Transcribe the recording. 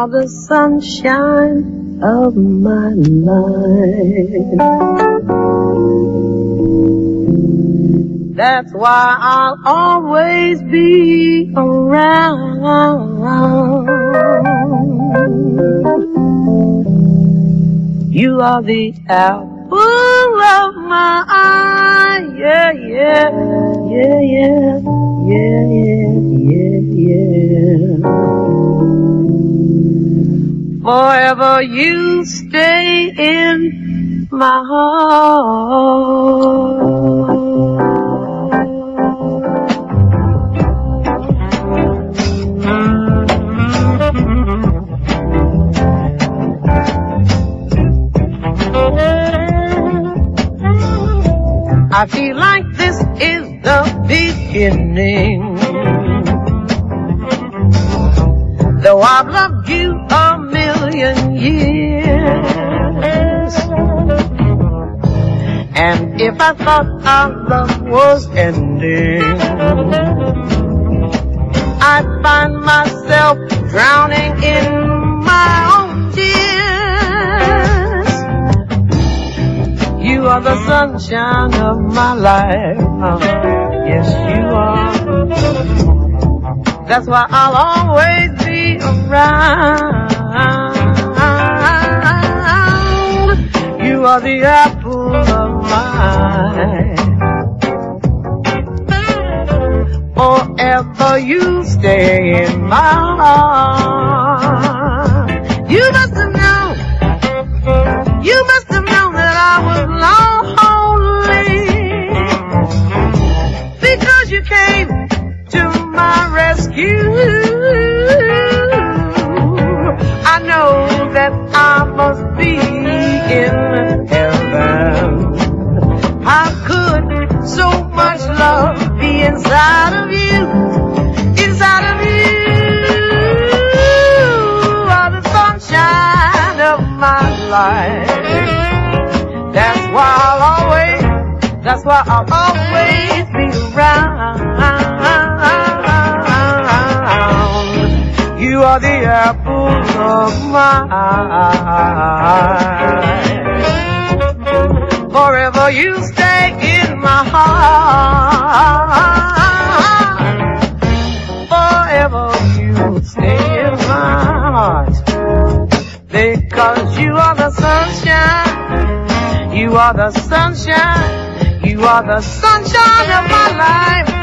are the sunshine of my life. That's why I'll always be around. You are the apple of my eye. Yeah, yeah, yeah, yeah, yeah, yeah, yeah. Forever you stay in my heart. I feel like this is the beginning. Though I've loved you a million years, and if I thought our love was ending, I'd find myself drowning in my own tears. You are the sunshine of my life. Yes, you are. That's why I'll always be around. You are the apple of my eye. Forever you stay in my heart. You must have known that I was lonely, because you came to my rescue. I know that I must be in heaven. How could so much love be inside of you? Inside of you are the sunshine of my life. That's why I'll always be around. You are the apple of my eye. Forever you stay in my heart. Forever you stay in my heart. Because you are the sunshine. You are the sunshine. You are the sunshine of my life.